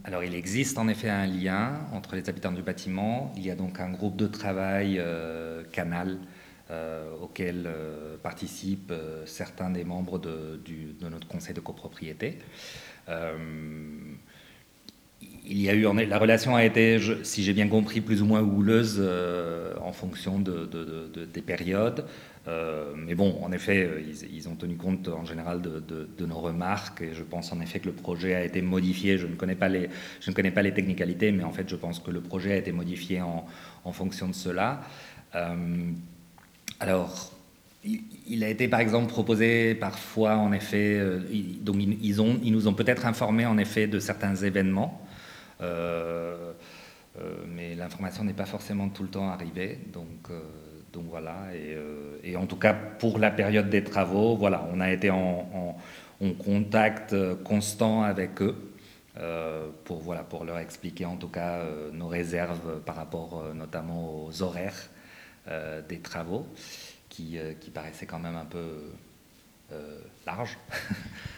Alors, il existe en effet un lien entre les habitants du bâtiment. Il y a donc un groupe de travail Canal auquel participent certains des membres de notre conseil de copropriété. Euh, il y a eu, la relation a été, si j'ai bien compris, plus ou moins houleuse en fonction des périodes. Mais bon, en effet, ils ont tenu compte en général de nos remarques et je pense en effet que le projet a été modifié. Je ne connais pas les technicalités, mais en fait, je pense que le projet a été modifié en fonction de cela. Euh, alors, il a été par exemple proposé parfois, en effet, donc ils nous ont peut-être informés en effet de certains événements, euh, mais l'information n'est pas forcément tout le temps arrivée. Donc voilà, et en tout cas pour la période des travaux, voilà, on a été en contact constant avec eux voilà, pour leur expliquer en tout cas nos réserves par rapport notamment aux horaires des travaux qui paraissaient quand même un peu larges.